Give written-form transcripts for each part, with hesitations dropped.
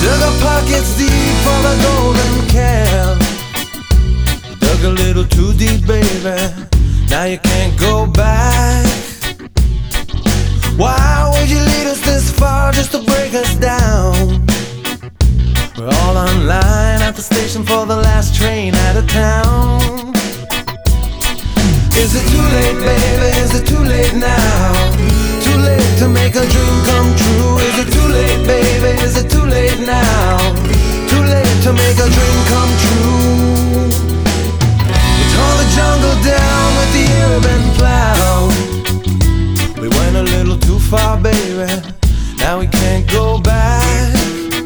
Dug our pockets deep for the golden calf. You dug a little too deep, baby. Now you can't go back. Why would you lead us this far just to break us down? We're all online at the station for the last train out of town. Is it too late, baby? Is it too late now? Too late to make a dream come true. Is it too late, baby? Is it too late now? Too late to make a dream come true. We tore the jungle down with the urban plow. We went a little too far, baby. Now we can't go back.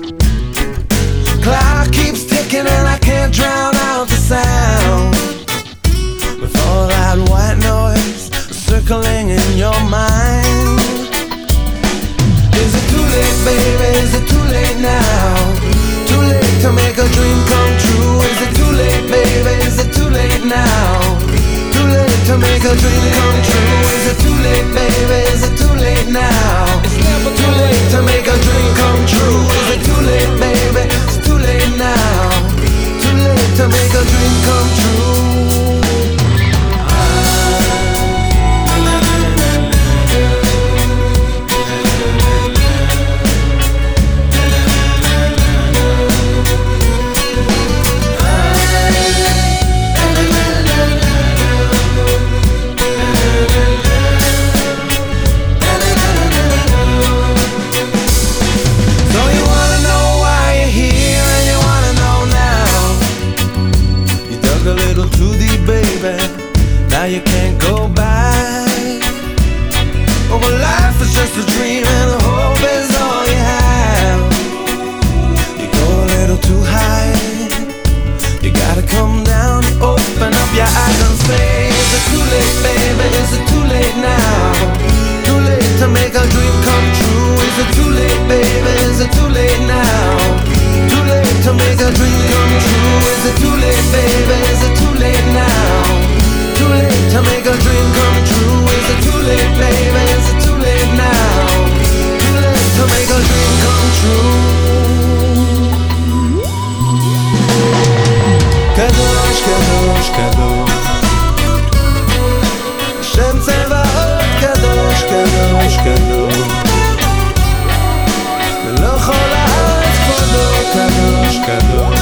Clock keeps ticking and I can't drown out the sound. With all that white noise circling in your mind. Is it too late, baby? Is it too late now? Too late to make a dream come true. Is it too late, baby? Is it too late now? Too late to make a dream come true. Is it too late, baby? Is it too late now? It's never too late to make a dream come true. Is it too late, baby? It's too late now. Too late to make a dream come true. Now you can't go back. Oh, well, life is just a dream and hope is all you have. You go a little too high. You gotta come down, you open up your eyes and say, is it too late, baby? Is it too late now? Too late to make a dream come true. Is it too late, baby? Is it too late now? Too late to make a dream come true. Is it too late, baby? Is it too late now? Too late to make a dream come true. Is it too late, baby? Is it too late now? Too late to make a dream come true. Kadosh, kadosh, kadosh, Shem Tzevaot, kadosh, kadosh, kadosh, V'lo chol ha'aretz kvodo, kadosh, kadosh.